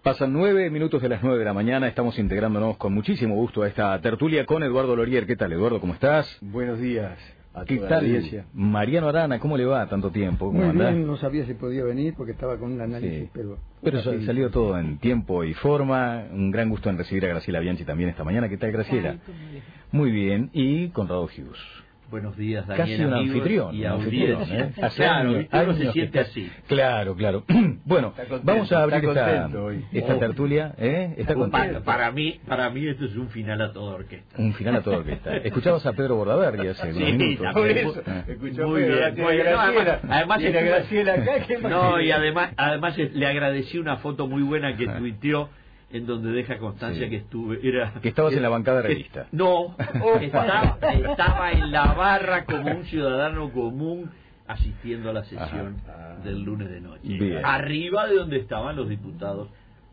Pasan 9 minutos de las 9 de la mañana, estamos integrándonos con muchísimo gusto a esta tertulia con Eduardo Lorier. ¿Qué tal, Eduardo? ¿Cómo estás? Buenos días a ¿Qué toda tal? la audiencia. Mariano Arana, ¿cómo le va? Tanto tiempo. ¿Cómo Muy andás? bien, no sabía si podía venir porque estaba con un análisis, Sí. Pero salió todo en tiempo y forma. Un gran gusto en recibir a Graciela Bianchi también esta mañana. ¿Qué tal, Graciela? Muy bien. Y Conrado Hughes. Buenos días, Daniel. Casi un anfitrión. Y audiencia. Claro, uno se siente así. Claro. Bueno, vamos a abrir esta tertulia. ¿Está contento? Para mí esto es un final a toda orquesta. Un final a toda orquesta. Escuchabas a Pedro Bordaberry hace unos minutos. Por eso. Muy bien. Además, Graciela acá. No, y además le agradecí una foto muy buena que tuiteó, en donde deja constancia que estabas en la bancada revista. No, estaba en la barra como un ciudadano común asistiendo a la sesión del lunes de noche. Bien. Arriba de donde estaban los diputados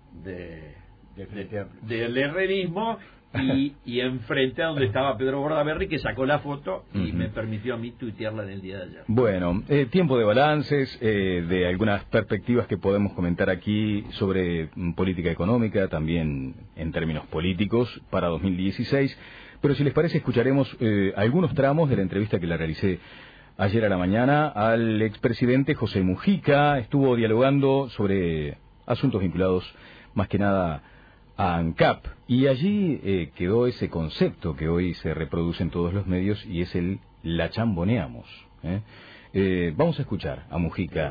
del herrerismo y enfrente a donde estaba Pedro Bordaberry, que sacó la foto y me permitió a mí tuitearla en el día de ayer. Bueno, tiempo de balances, de algunas perspectivas que podemos comentar aquí sobre política económica, también en términos políticos para 2016, pero si les parece escucharemos algunos tramos de la entrevista que le realicé ayer a la mañana al expresidente José Mujica. Estuvo dialogando sobre asuntos vinculados más que nada a ANCAP, y allí quedó ese concepto que hoy se reproduce en todos los medios y es el la chamboneamos. Vamos a escuchar a Mujica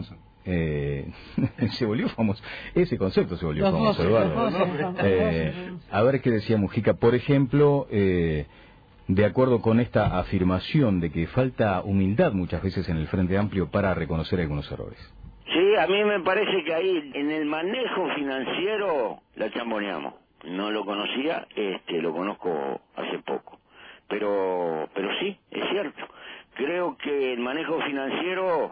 se volvió famoso, ese concepto se volvió famoso, Eduardo. A ver qué decía Mujica, por ejemplo, de acuerdo con esta afirmación de que falta humildad muchas veces en el Frente Amplio para reconocer algunos errores. Sí, a mí me parece que ahí en el manejo financiero la chamboneamos. No lo conocía, lo conozco hace poco. Pero sí, es cierto. Creo que el manejo financiero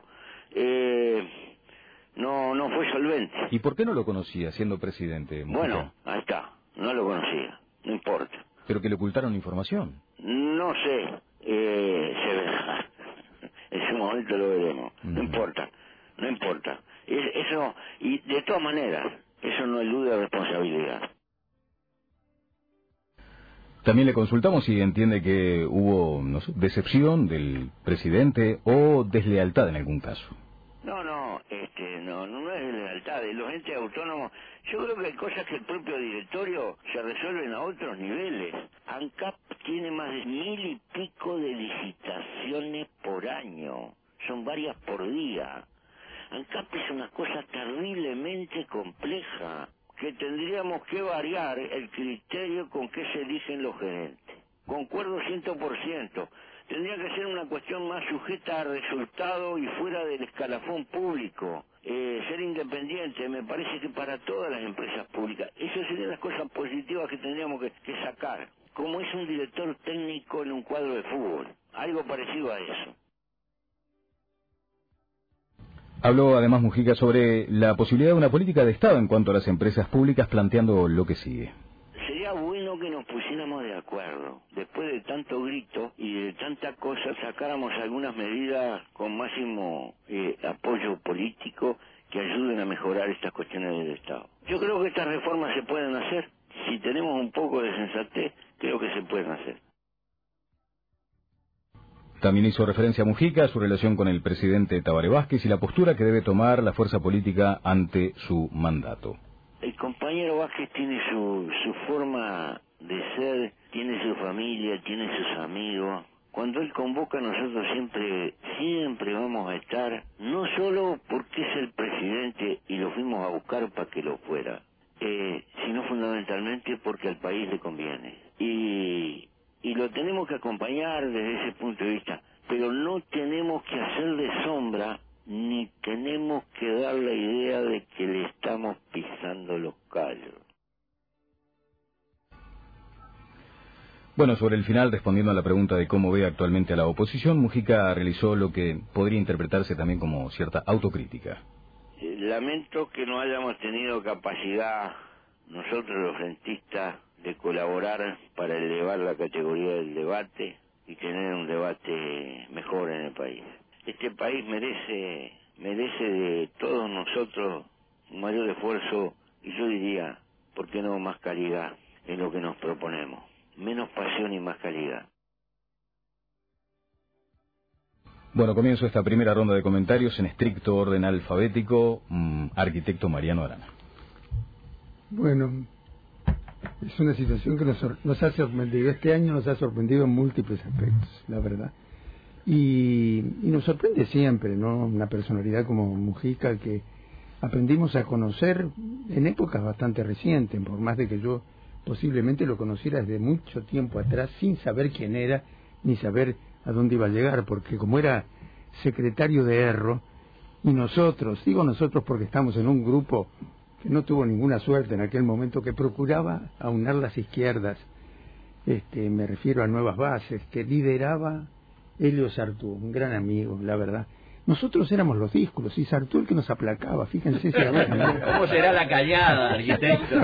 no fue solvente. ¿Y por qué no lo conocía siendo presidente, Mujica? Bueno, ahí está, no lo conocía, no importa. ¿Pero que le ocultaron información? No sé, se verá. En ese momento lo veremos, no importa. No importa. Eso, y de todas maneras, eso no elude responsabilidad. También le consultamos si entiende que hubo, no sé, decepción del presidente o deslealtad en algún caso. No es deslealtad. De los entes autónomos, yo creo que hay cosas que el propio directorio se resuelven a otros niveles. ANCAP tiene más de 1000 y pico de licitaciones por año. Son varias por día. ANCAP es una cosa terriblemente compleja, que tendríamos que variar el criterio con que se eligen los gerentes. Concuerdo 100%. Tendría que ser una cuestión más sujeta a resultado y fuera del escalafón público. Ser independiente, me parece que para todas las empresas públicas. Esas serían las cosas positivas que tendríamos que sacar. Como es un director técnico en un cuadro de fútbol. Algo parecido a eso. Habló además Mujica sobre la posibilidad de una política de Estado en cuanto a las empresas públicas, planteando lo que sigue. Sería bueno que nos pusiéramos de acuerdo. Después de tanto grito y de tanta cosa, sacáramos algunas medidas con máximo apoyo político que ayuden a mejorar estas cuestiones del Estado. Yo creo que estas reformas se pueden hacer. Si tenemos un poco de sensatez, creo que se pueden hacer. También hizo referencia a Mujica, a su relación con el presidente Tabaré Vázquez y la postura que debe tomar la fuerza política ante su mandato. El compañero Vázquez tiene su forma de ser, tiene su familia, tiene sus amigos. Cuando él convoca, nosotros siempre vamos a estar, no solo porque es el presidente y lo fuimos a buscar para que lo fuera, sino fundamentalmente porque al país le conviene. Y lo tenemos que acompañar desde ese punto de vista, pero no tenemos que hacerle sombra, ni tenemos que dar la idea de que le estamos pisando los callos. Bueno, sobre el final, respondiendo a la pregunta de cómo ve actualmente a la oposición, Mujica realizó lo que podría interpretarse también como cierta autocrítica. Lamento que no hayamos tenido capacidad, nosotros los rentistas, de colaborar para elevar la categoría del debate y tener un debate mejor en el país. Este país merece de todos nosotros un mayor esfuerzo Y yo diría, ¿por qué no más calidad en lo que nos proponemos? Menos pasión y más calidad. Bueno, comienzo esta primera ronda de comentarios en estricto orden alfabético. Arquitecto Mariano Arana. Bueno, es una situación que nos ha sorprendido. Este año nos ha sorprendido en múltiples aspectos, la verdad. Y nos sorprende siempre, ¿no? Una personalidad como Mujica que aprendimos a conocer en épocas bastante recientes, por más de que yo posiblemente lo conociera desde mucho tiempo atrás, sin saber quién era, ni saber a dónde iba a llegar, porque como era secretario de Erro, y nosotros, digo nosotros porque estamos en un grupo que no tuvo ninguna suerte en aquel momento, que procuraba aunar las izquierdas, me refiero a Nuevas Bases, que lideraba Helio Sartú, un gran amigo, la verdad. Nosotros éramos los díscolos y Sartú el que nos aplacaba, fíjense si ¿Cómo será la callada, arquitecto?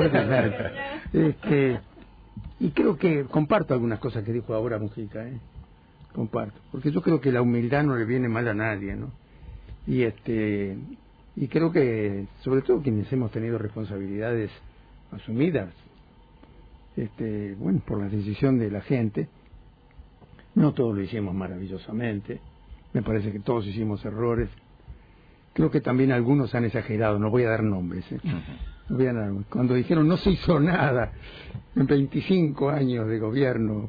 Y creo que comparto algunas cosas que dijo ahora Mujica, comparto, porque yo creo que la humildad no le viene mal a nadie, ¿no? Y creo que, sobre todo quienes hemos tenido responsabilidades asumidas, bueno, por la decisión de la gente, no todos lo hicimos maravillosamente, me parece que todos hicimos errores, creo que también algunos han exagerado, no voy a dar nombres, no voy a dar nombres. Cuando dijeron no se hizo nada en 25 años de gobierno,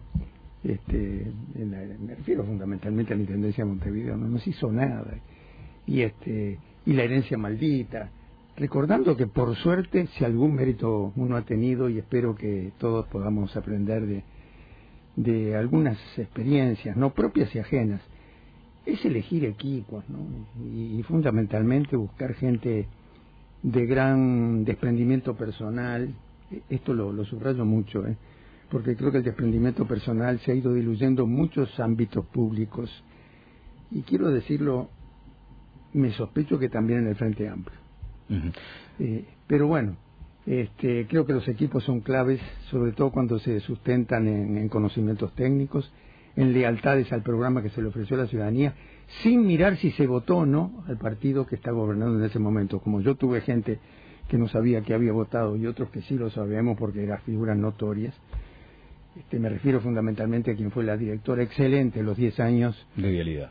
me refiero fundamentalmente a la Intendencia de Montevideo, no se hizo nada, y la herencia maldita, recordando que por suerte, si algún mérito uno ha tenido, y espero que todos podamos aprender de algunas experiencias, no propias y ajenas, es elegir equipos, ¿no? Y fundamentalmente buscar gente de gran desprendimiento personal. Esto lo subrayo mucho, porque creo que el desprendimiento personal se ha ido diluyendo en muchos ámbitos públicos, y quiero decirlo, me sospecho que también en el Frente Amplio. Pero bueno, creo que los equipos son claves, sobre todo cuando se sustentan en conocimientos técnicos, en lealtades al programa que se le ofreció a la ciudadanía, sin mirar si se votó o no al partido que está gobernando en ese momento. Como yo tuve gente que no sabía que había votado y otros que sí lo sabemos porque eran figuras notorias, me refiero fundamentalmente a quien fue la directora excelente los 10 años de vialidad.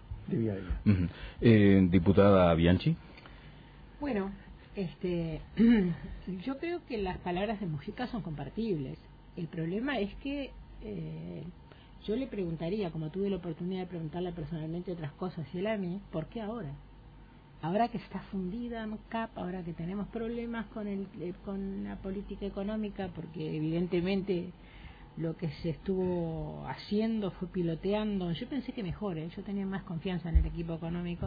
Diputada Bianchi. Bueno, yo creo que las palabras de Mujica son compartibles. El problema es que yo le preguntaría, como tuve la oportunidad de preguntarle personalmente otras cosas y él a mí, ¿por qué ahora? Ahora que está fundida ANCAP, ahora que tenemos problemas con la política económica, porque evidentemente lo que se estuvo haciendo fue piloteando. Yo pensé que mejor, yo tenía más confianza en el equipo económico.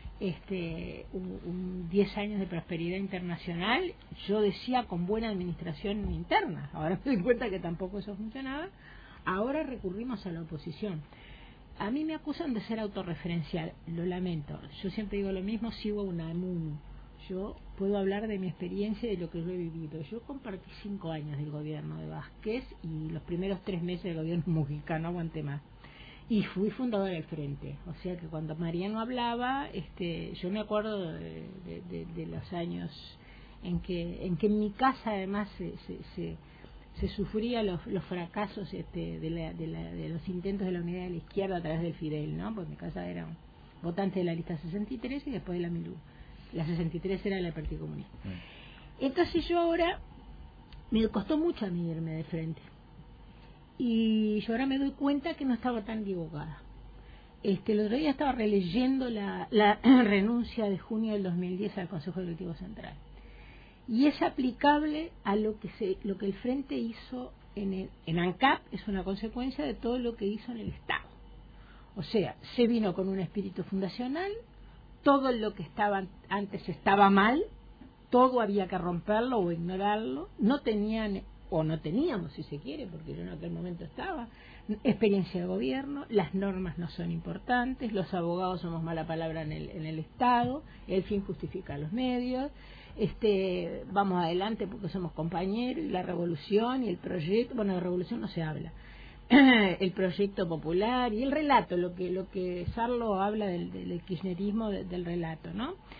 10 años de prosperidad internacional, yo decía con buena administración interna. Ahora me doy cuenta que tampoco eso funcionaba. Ahora recurrimos a la oposición. A mí me acusan de ser autorreferencial, lo lamento. Yo siempre digo lo mismo, sigo Unamuno. Yo puedo hablar de mi experiencia y de lo que yo he vivido. Yo compartí 5 años del gobierno de Vázquez y los primeros 3 meses del gobierno Mujica, no aguanté más. Y fui fundadora del Frente. O sea que cuando Mariano hablaba, yo me acuerdo de los años en que en mi casa además se sufría los fracasos de los intentos de la unidad de la izquierda a través del Fidel, ¿no? Porque mi casa era un votante de la lista 63 y después de la Milú. La 63 era la del Partido Comunista. Entonces yo ahora me costó mucho a mí irme de frente. Y yo ahora me doy cuenta que no estaba tan equivocada. El otro día estaba releyendo la renuncia de junio del 2010 al Consejo Directivo Central. Y es aplicable a lo que el Frente hizo en ANCAP, es una consecuencia de todo lo que hizo en el Estado. O sea, se vino con un espíritu fundacional, todo lo que estaba antes estaba mal, todo había que romperlo o ignorarlo, no teníamos, si se quiere, porque yo en aquel momento estaba, experiencia de gobierno, las normas no son importantes, los abogados somos mala palabra en el Estado, el fin justifica los medios, vamos adelante porque somos compañeros, y la revolución y el proyecto, bueno, de revolución no se habla, el proyecto popular y el relato, lo que Sarlo habla del kirchnerismo, del relato, ¿no?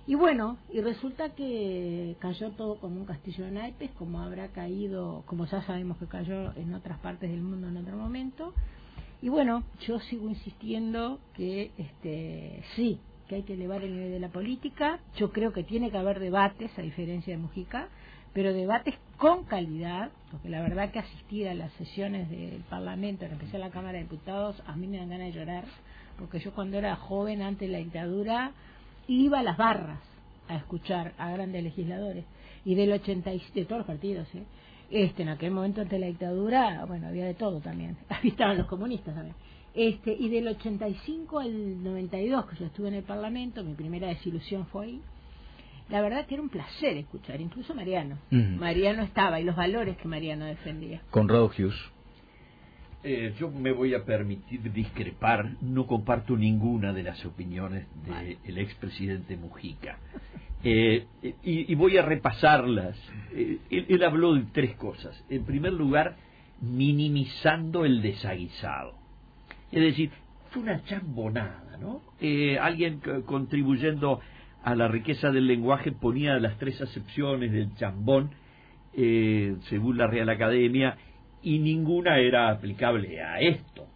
Y bueno, y resulta que cayó todo como un castillo de naipes, como habrá caído, como ya sabemos que cayó en otras partes del mundo en otro momento. Y bueno, yo sigo insistiendo que sí, que hay que elevar el nivel de la política. Yo creo que tiene que haber debates, a diferencia de Mujica, pero debates con calidad, porque la verdad que asistir a las sesiones del Parlamento, en especial la Cámara de Diputados, a mí me dan ganas de llorar, porque yo cuando era joven, antes de la dictadura, iba a las barras a escuchar a grandes legisladores, y de todos los partidos, en aquel momento antes de la dictadura, bueno, había de todo también, ahí estaban los comunistas también, y del 85 al 92 que yo estuve en el Parlamento, mi primera desilusión fue ahí. La verdad que era un placer escuchar, incluso Mariano. Mariano estaba, y los valores que Mariano defendía. Conrado Hughes. Yo me voy a permitir discrepar, no comparto ninguna de las opiniones del expresidente Mujica. Y voy a repasarlas. Él habló de tres cosas. En primer lugar, minimizando el desaguisado. Es decir, fue una chambonada, ¿no? Alguien contribuyendo a la riqueza del lenguaje ponía las tres acepciones del chambón, según la Real Academia, y ninguna era aplicable a esto.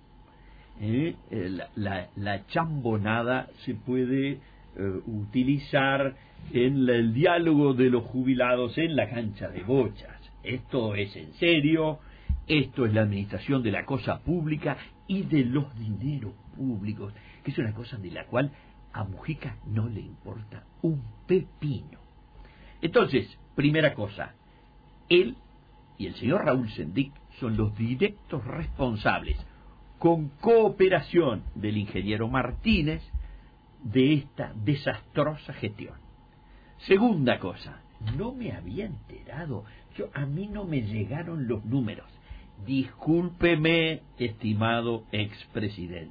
La chambonada se puede utilizar en el diálogo de los jubilados en la cancha de bochas. Esto es en serio, esto es la administración de la cosa pública y de los dineros públicos, que es una cosa de la cual a Mujica no le importa un pepino. Entonces, primera cosa, él y el señor Raúl Sendic son los directos responsables, con cooperación del ingeniero Martínez, de esta desastrosa gestión. Segunda cosa, no me había enterado, a mí no me llegaron los números. Discúlpeme, estimado expresidente.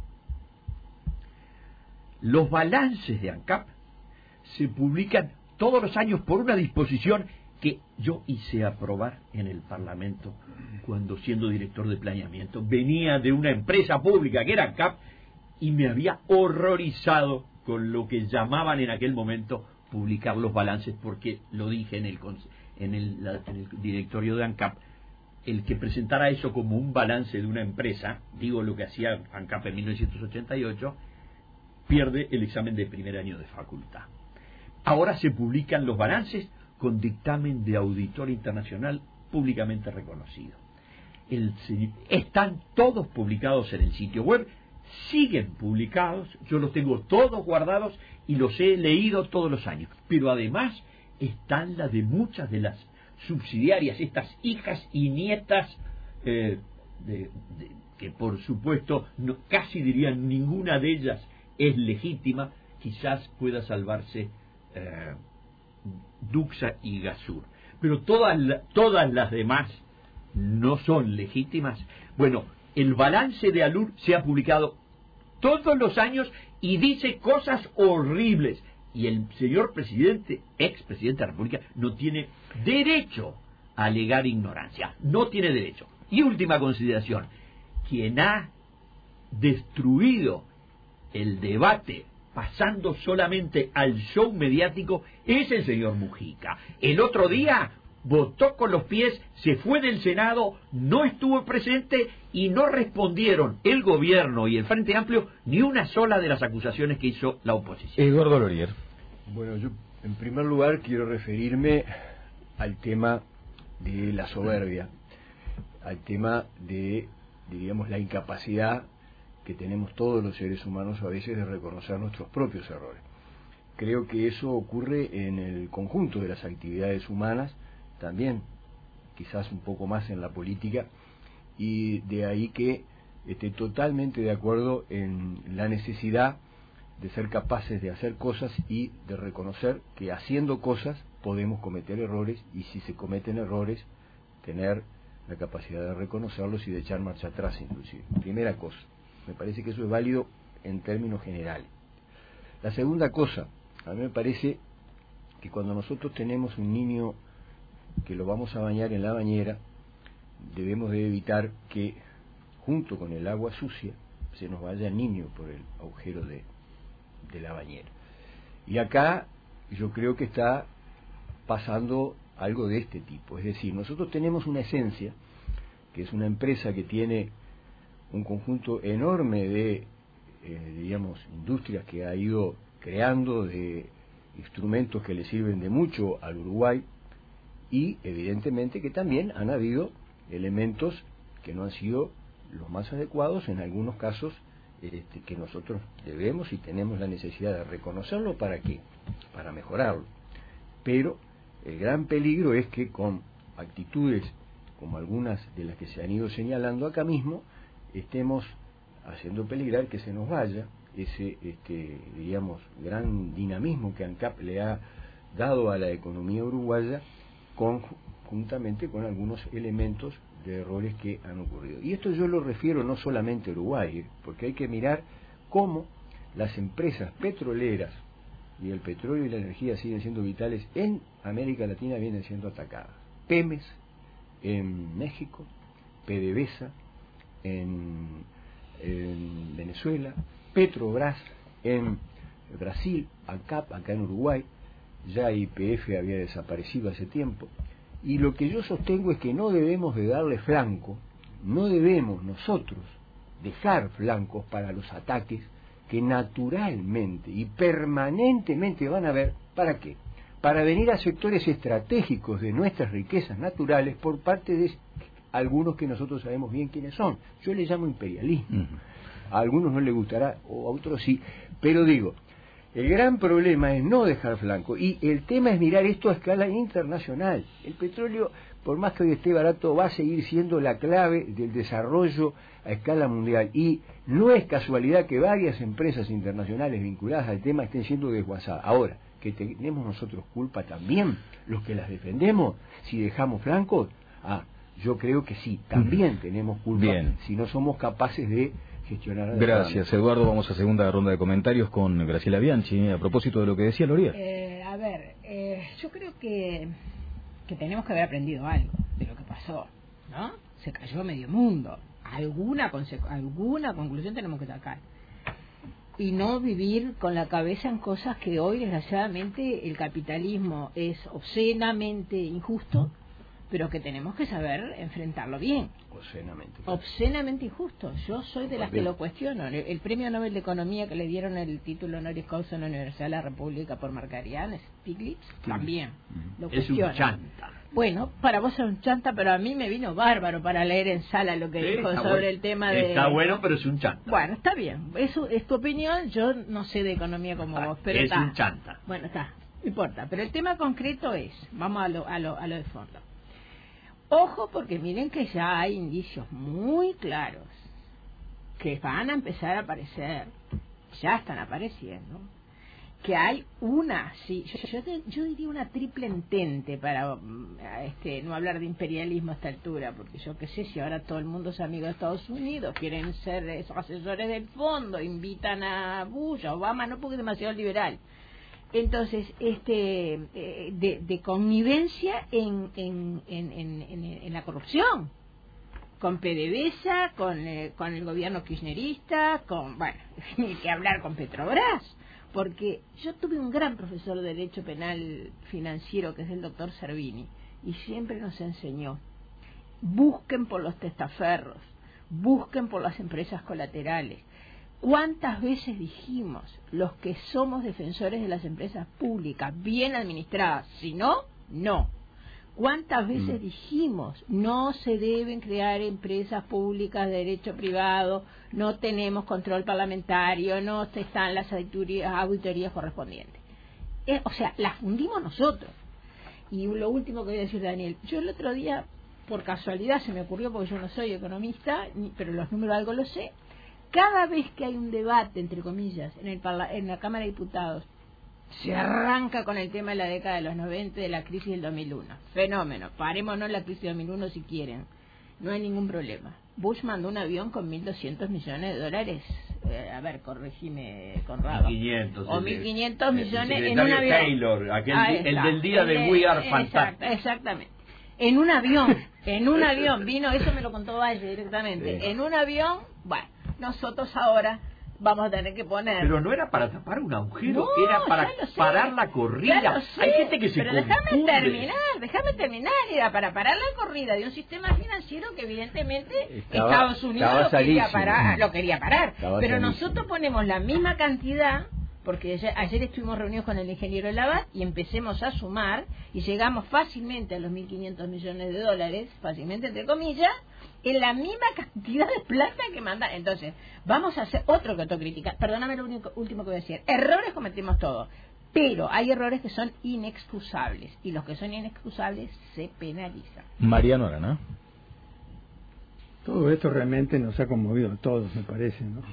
Los balances de ANCAP se publican todos los años por una disposición que yo hice aprobar en el Parlamento cuando, siendo director de planeamiento, venía de una empresa pública que era ANCAP y me había horrorizado con lo que llamaban en aquel momento publicar los balances, porque lo dije en el directorio de ANCAP. El que presentara eso como un balance de una empresa, digo lo que hacía ANCAP en 1988, pierde el examen de primer año de facultad. Ahora se publican los balances con dictamen de auditor internacional públicamente reconocido. Están todos publicados en el sitio web, siguen publicados, yo los tengo todos guardados y los he leído todos los años. Pero además están las de muchas de las subsidiarias, estas hijas y nietas, que por supuesto casi dirían ninguna de ellas es legítima, quizás pueda salvarse Duxa y Gasur, pero todas las demás no son legítimas. Bueno, el balance de ALUR se ha publicado todos los años y dice cosas horribles, y el señor presidente, expresidente de la República, no tiene derecho a alegar ignorancia, no tiene derecho. Y última consideración, quien ha destruido el debate pasando solamente al show mediático es el señor Mujica. El otro día votó con los pies, se fue del Senado, no estuvo presente y no respondieron el gobierno y el Frente Amplio ni una sola de las acusaciones que hizo la oposición. Eduardo Lorier. Bueno, yo en primer lugar quiero referirme al tema de la soberbia, al tema de, diríamos, la incapacidad que tenemos todos los seres humanos a veces de reconocer nuestros propios errores. Creo que eso ocurre en el conjunto de las actividades humanas, también quizás un poco más en la política, y de ahí que esté totalmente de acuerdo en la necesidad de ser capaces de hacer cosas y de reconocer que haciendo cosas podemos cometer errores, y si se cometen errores, tener la capacidad de reconocerlos y de echar marcha atrás inclusive. Primera cosa, me parece que eso es válido en términos generales. La segunda cosa, a mí me parece que cuando nosotros tenemos un niño que lo vamos a bañar en la bañera, debemos de evitar que junto con el agua sucia se nos vaya el niño por el agujero de la bañera. Y acá yo creo que está pasando algo de este tipo. Es decir, nosotros tenemos una esencia, que es una empresa que tiene un conjunto enorme de, digamos, industrias que ha ido creando, de instrumentos que le sirven de mucho al Uruguay, y evidentemente que también han habido elementos que no han sido los más adecuados en algunos casos, que nosotros debemos y tenemos la necesidad de reconocerlo. ¿Para qué? Para mejorarlo. Pero el gran peligro es que con actitudes como algunas de las que se han ido señalando acá mismo, estemos haciendo peligrar que se nos vaya ese, digamos, gran dinamismo que ANCAP le ha dado a la economía uruguaya, juntamente con algunos elementos de errores que han ocurrido. Y esto yo lo refiero no solamente a Uruguay, porque hay que mirar cómo las empresas petroleras y el petróleo y la energía siguen siendo vitales en América Latina, vienen siendo atacadas. Pemex en México, PDVSA en Venezuela, Petrobras en Brasil, ANCAP acá en Uruguay, ya YPF había desaparecido hace tiempo. Y lo que yo sostengo es que no debemos de darle flanco, no debemos nosotros dejar flancos para los ataques que naturalmente y permanentemente van a haber. ¿Para qué? Para venir a sectores estratégicos de nuestras riquezas naturales por parte de algunos que nosotros sabemos bien quiénes son. Yo le llamo imperialismo. A algunos no les gustará, o a otros sí, pero digo, el gran problema es no dejar flanco, y el tema es mirar esto a escala internacional. El petróleo, por más que hoy esté barato, va a seguir siendo la clave del desarrollo a escala mundial, y no es casualidad que varias empresas internacionales vinculadas al tema estén siendo desguazadas. Ahora, que tenemos nosotros culpa también, los que las defendemos, si dejamos flancos, yo creo que sí, también tenemos culpa. Bien. Si no somos capaces de gestionar. Gracias, Eduardo. Vamos a segunda ronda de comentarios con Graciela Bianchi a propósito de lo que decía Loría. Yo creo que tenemos que haber aprendido algo de lo que pasó, ¿no? Se cayó medio mundo. Alguna conclusión tenemos que sacar. Y no vivir con la cabeza en cosas que hoy, desgraciadamente, el capitalismo es obscenamente injusto, pero que tenemos que saber enfrentarlo bien. Obscenamente injusto. Yo soy de las que lo cuestiono. El premio Nobel de Economía que le dieron el título honoris causa en la Universidad de la República por Markarian, Stiglitz, también lo cuestiona. Es un chanta. Bueno, para vos es un chanta, pero a mí me vino bárbaro para leer en sala lo que dijo sobre el tema de... Está bueno, pero es un chanta. Bueno, está bien. Eso es tu opinión. Yo no sé de economía como vos, pero es un chanta. Bueno, no importa. Pero el tema concreto es, vamos a lo de fondo. Ojo, porque miren que ya hay indicios muy claros que van a empezar a aparecer, ya están apareciendo, que hay yo diría una triple entente para no hablar de imperialismo a esta altura, porque yo qué sé, si ahora todo el mundo es amigo de Estados Unidos, quieren ser asesores del fondo, invitan a Bush, a Obama, no porque es demasiado liberal. Entonces, de connivencia en la corrupción, con PDVSA, con el gobierno kirchnerista, ni que hablar con Petrobras, porque yo tuve un gran profesor de Derecho Penal Financiero, que es el doctor Servini, y siempre nos enseñó, busquen por los testaferros, busquen por las empresas colaterales. ¿Cuántas veces dijimos, los que somos defensores de las empresas públicas bien administradas, si no, no? ¿Cuántas veces dijimos, no se deben crear empresas públicas de derecho privado, no tenemos control parlamentario, no están las auditorías correspondientes? Las fundimos nosotros. Y lo último que voy a decir, Daniel, yo el otro día, por casualidad se me ocurrió, porque yo no soy economista, pero los números algo lo sé. Cada vez que hay un debate, entre comillas, en la Cámara de Diputados, se arranca con el tema de la década de los 90, de la crisis del 2001. Fenómeno. Parémonos la crisis del 2001 si quieren. No hay ningún problema. Bush mandó un avión con $1.200 millones. Corregime, Conrado. 1.500. O 1.500 millones en un avión. Taylor, el del día de We Are Fantastic. Exactamente. En un avión vino, eso me lo contó Valle directamente. Sí. En un avión, nosotros ahora vamos a tener que poner. Pero no era para tapar un agujero, No, era para parar la corrida. Ya lo sé, hay gente que se pero confunde. déjame terminar, era para parar la corrida de un sistema financiero que evidentemente Estados Unidos lo quería parar. Pero nosotros ponemos la misma cantidad, porque ayer estuvimos reunidos con el ingeniero Labat y empecemos a sumar y llegamos fácilmente a los 1.500 millones de dólares, fácilmente entre comillas, en la misma cantidad de plata que mandan. Entonces, vamos a hacer otro que autocrítica. Perdóname lo último que voy a decir. Errores cometimos todos, pero hay errores que son inexcusables y los que son inexcusables se penalizan. Mariano Arana. Todo esto realmente nos ha conmovido a todos, me parece, ¿no?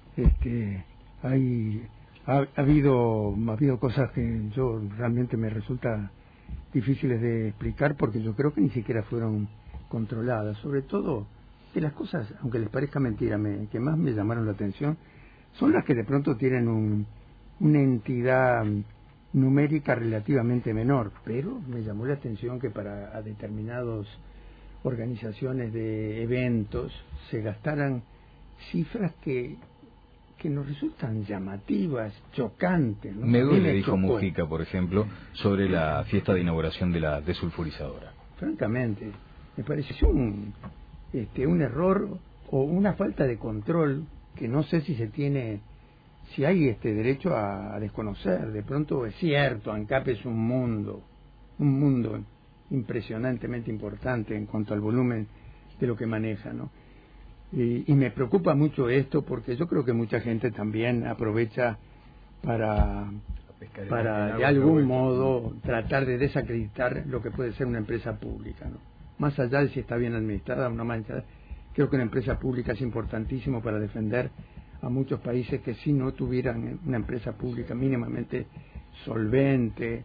Ha habido cosas que yo realmente me resulta difíciles de explicar porque yo creo que ni siquiera fueron controladas. Sobre todo, de las cosas, aunque les parezca mentira, que más me llamaron la atención, son las que de pronto tienen una entidad numérica relativamente menor, pero me llamó la atención que para determinadas organizaciones de eventos se gastaran cifras que nos resultan llamativas, chocantes, ¿no? Me duele, dijo Mujica, por ejemplo, sobre la fiesta de inauguración de la desulfurizadora. Francamente, me pareció un error o una falta de control que no sé si hay derecho a desconocer. De pronto es cierto, ANCAP es un mundo impresionantemente importante en cuanto al volumen de lo que maneja, ¿no? Y me preocupa mucho esto porque yo creo que mucha gente también aprovecha para de algún modo tratar de desacreditar lo que puede ser una empresa pública, ¿no? Más allá de si está bien administrada o no manchada, creo que una empresa pública es importantísimo para defender a muchos países que si no tuvieran una empresa pública mínimamente solvente,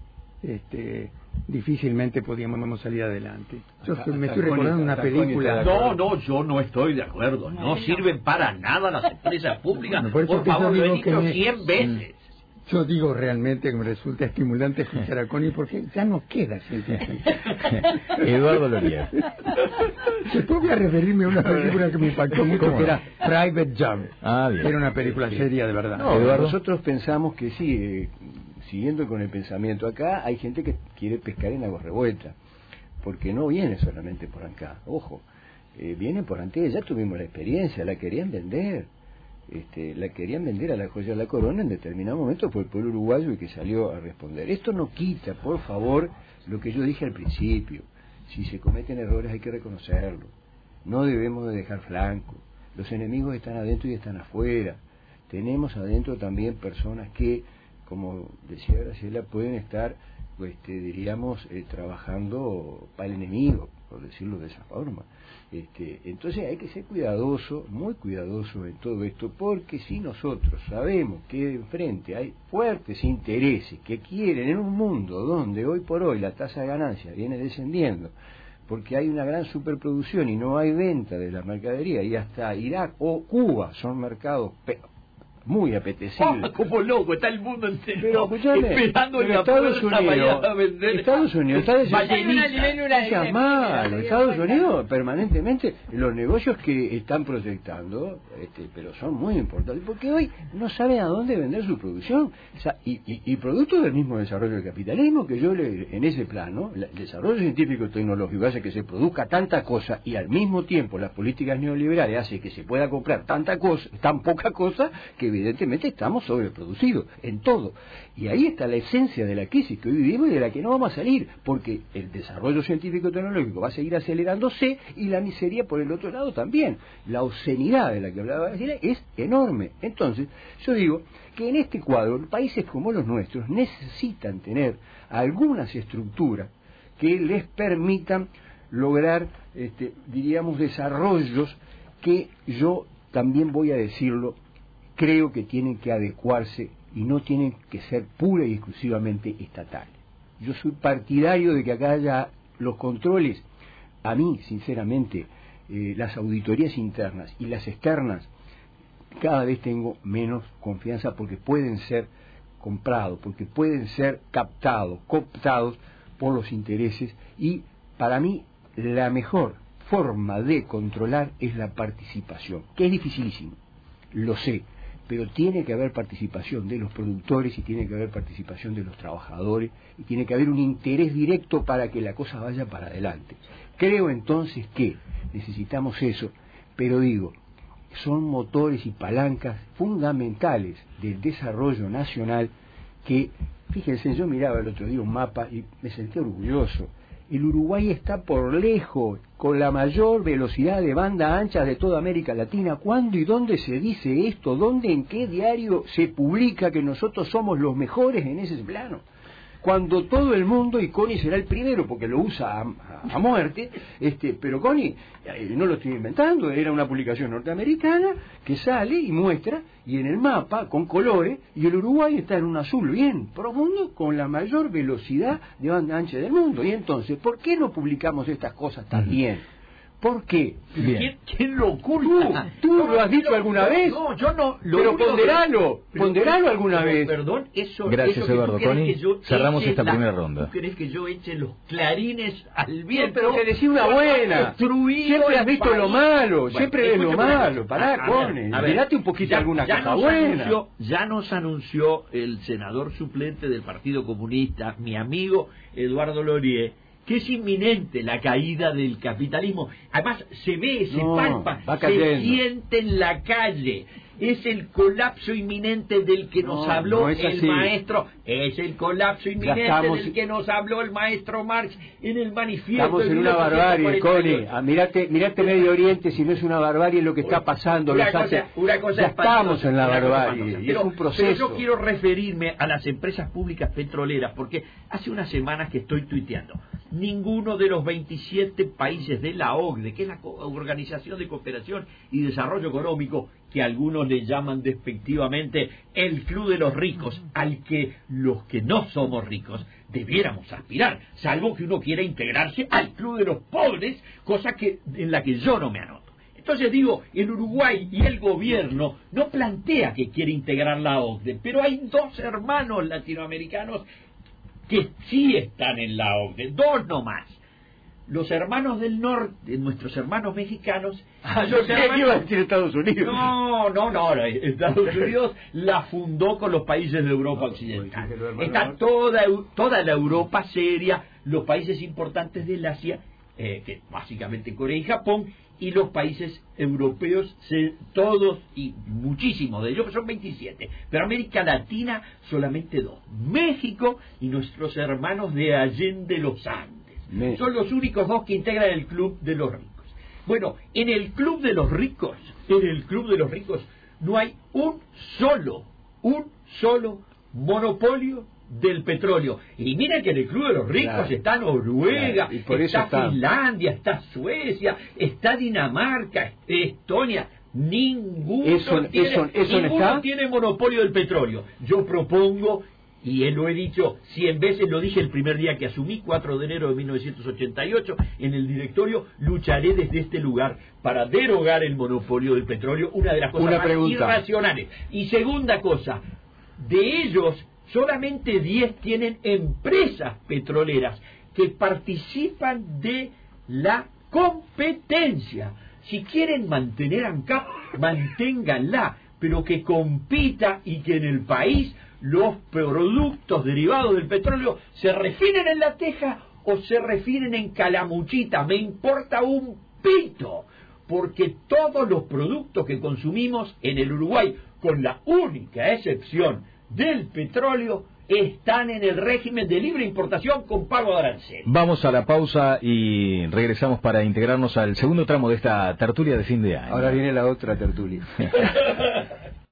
difícilmente podíamos salir adelante. Yo me estoy recordando una película. No, yo no estoy de acuerdo. No sirven para nada las empresas públicas. Bueno, por favor, lo he dicho 100 veces. Yo digo realmente que me resulta estimulante escuchar a Connie porque ya no queda gente. Eduardo Loría. Después voy a referirme a una película que me impactó mucho, que era Private Job. Bien. Era una película seria de verdad. No, nosotros pensamos que sí, siguiendo con el pensamiento acá, hay gente que quiere pescar en aguas revueltas, porque no viene solamente por acá, ojo, viene por antes, ya tuvimos la experiencia, la querían vender. La querían vender a la joya de la corona en determinado momento por el pueblo uruguayo y que salió a responder. Esto no quita, por favor, lo que yo dije al principio. Si se cometen errores hay que reconocerlo. No debemos de dejar flanco. Los enemigos están adentro y están afuera. Tenemos adentro también personas que, como decía Graciela, pueden estar, diríamos, trabajando para el enemigo, por decirlo de esa forma. Entonces hay que ser cuidadoso, muy cuidadoso en todo esto, porque si nosotros sabemos que enfrente hay fuertes intereses que quieren en un mundo donde hoy por hoy la tasa de ganancia viene descendiendo, porque hay una gran superproducción y no hay venta de la mercadería, y hasta Irak o Cuba son mercados muy apetecible. Como loco, está el mundo entero. Pero escuchame, esperando en Estados Unidos está Estados Unidos permanentemente los negocios que están proyectando, pero son muy importantes, porque hoy no saben a dónde vender su producción, o sea, y producto del mismo desarrollo del capitalismo, que yo en ese plano, el desarrollo científico y tecnológico hace que se produzca tanta cosa, y al mismo tiempo las políticas neoliberales hace que se pueda comprar tanta cosa, tan poca cosa, que evidentemente estamos sobreproducidos en todo. Y ahí está la esencia de la crisis que hoy vivimos y de la que no vamos a salir, porque el desarrollo científico y tecnológico va a seguir acelerándose y la miseria por el otro lado también. La obscenidad de la que hablaba Graciela es enorme. Entonces, yo digo que en este cuadro, países como los nuestros necesitan tener algunas estructuras que les permitan lograr, diríamos, desarrollos que yo también voy a decirlo, creo que tienen que adecuarse y no tienen que ser pura y exclusivamente estatales. Yo soy partidario de que acá haya los controles. A mí, sinceramente, las auditorías internas y las externas, cada vez tengo menos confianza porque pueden ser comprados, porque pueden ser captados, cooptados por los intereses, y para mí la mejor forma de controlar es la participación, que es dificilísimo, lo sé, pero tiene que haber participación de los productores y tiene que haber participación de los trabajadores y tiene que haber un interés directo para que la cosa vaya para adelante. Creo entonces que necesitamos eso, pero digo, son motores y palancas fundamentales del desarrollo nacional que, fíjense, yo miraba el otro día un mapa y me sentí orgulloso. El Uruguay está por lejos, con la mayor velocidad de banda ancha de toda América Latina. ¿Cuándo y dónde se dice esto? ¿Dónde, en qué diario se publica que nosotros somos los mejores en ese plano? Cuando todo el mundo, y Connie será el primero porque lo usa a muerte, pero Connie, no lo estoy inventando, era una publicación norteamericana que sale y muestra, y en el mapa, con colores, y el Uruguay está en un azul bien profundo, con la mayor velocidad de banda ancha del mundo. Y entonces, ¿por qué no publicamos estas cosas también? ¿Por qué? ¿Quién lo oculta? ¿Tú lo has dicho alguna vez? No, yo no. Pero ponderalo alguna vez. Perdón, eso. Gracias, eso Eduardo. Connie, cerramos esta primera ronda. ¿Tú crees que yo eche los clarines al viento? Pero que decís una buena. Siempre has visto lo malo, bueno, siempre ves lo malo. Pará, Connie. Mirate un poquito alguna cosa buena. Ya nos anunció el senador suplente del Partido Comunista, mi amigo Eduardo Lorier, que es inminente la caída del capitalismo. Además, se ve, se palpa, se siente en la calle. Es el colapso inminente del que nos habló el maestro. Es el colapso inminente del que nos habló el maestro Marx en el manifiesto. Estamos en una barbarie, Connie. Mirate Medio Oriente, si no es una barbarie lo que está pasando. Una cosa ya estamos en la barbarie. Y es un proceso. Pero yo quiero referirme a las empresas públicas petroleras, porque hace unas semanas que estoy tuiteando. Ninguno de los 27 países de la OCDE, que es la Organización de Cooperación y Desarrollo Económico, que algunos le llaman despectivamente el club de los ricos, al que los que no somos ricos debiéramos aspirar, salvo que uno quiera integrarse al club de los pobres, cosa en la que yo no me anoto. Entonces digo, el Uruguay y el gobierno no plantea que quiere integrar la OCDE, pero hay dos hermanos latinoamericanos que sí están en la OCDE, dos nomás. Los hermanos del norte, nuestros hermanos mexicanos... yo creía que iba a decir Estados Unidos. No, Estados Unidos la fundó con los países de Europa Occidental. Está toda la Europa seria, los países importantes del Asia, que básicamente Corea y Japón, y los países europeos, todos y muchísimos de ellos, que son 27, pero América Latina solamente dos, México y nuestros hermanos de Allende los Andes. Son los únicos dos que integran el club de los ricos. Bueno, en el club de los ricos no hay un solo monopolio del petróleo. Y mira que en el club de los ricos está Noruega, está Finlandia, está Suecia, está Dinamarca, Estonia. Ninguno tiene monopolio del petróleo. Yo propongo, y lo he dicho 100 veces, lo dije el primer día que asumí, 4 de enero de 1988, en el directorio, lucharé desde este lugar para derogar el monopolio del petróleo, una de las cosas más irracionales. Y segunda cosa, de ellos, solamente 10 tienen empresas petroleras que participan de la competencia. Si quieren mantener ANCAP, manténganla, pero que compita y que en el país los productos derivados del petróleo se refinen en La Teja o se refinen en Calamuchita. Me importa un pito, porque todos los productos que consumimos en el Uruguay, con la única excepción del petróleo, están en el régimen de libre importación con pago de arancel. Vamos a la pausa y regresamos para integrarnos al segundo tramo de esta tertulia de fin de año. Ahora viene la otra tertulia.